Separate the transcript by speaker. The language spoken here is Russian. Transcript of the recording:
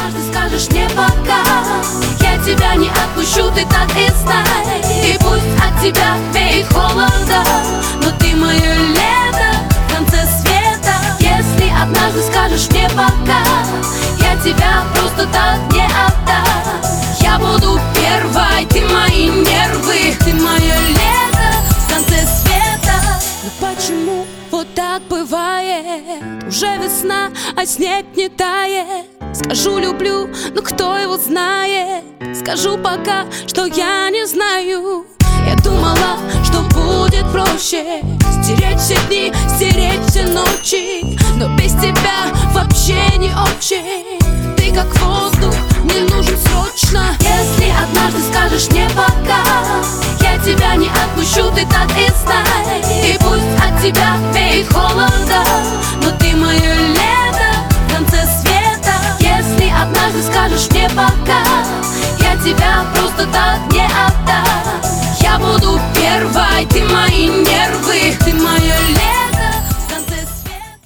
Speaker 1: однажды скажешь мне пока, я тебя не отпущу, ты так и знай. И пусть от тебя веет холодом, но ты мое лето в конце света. Если однажды скажешь мне пока, я тебя просто так не отдам. Я буду первой, ты мои нервы, ты мое лето в конце света. Но почему вот так бывает? Уже весна, а снег не тает. Скажу люблю, но кто его знает? Скажу пока, что я не знаю. Я думала, что будет проще стереть все дни, стереть все ночи, но без тебя вообще не очень. Ты как воздух, мне нужен срочно. Если однажды скажешь мне пока, я тебя не отпущу, ты так и знай. И пусть от тебя веет холодом, но ты мое лето в конце света. Если однажды скажешь мне пока, я тебя просто так не отдам.